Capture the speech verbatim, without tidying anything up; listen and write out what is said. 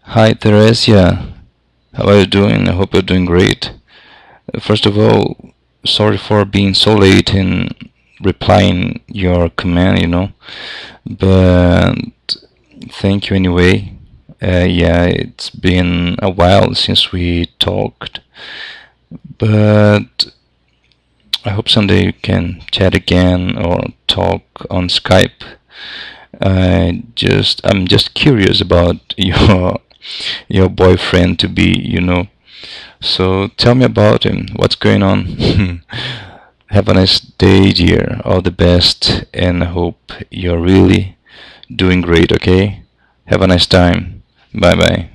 Hi, Teresia. How are you doing? I hope you're doing great. Uh, First of all, sorry for being so late in replying your command, you know, but thank you anyway. Uh, yeah, it's been a while since we talked, but I hope someday we can chat again or talk on Skype. I just I'm just curious about your your boyfriend to be, you know. So tell me about him. What's going on? Have a nice day, dear. All the best, and I hope you're really doing great, okay? Have a nice time. Bye bye.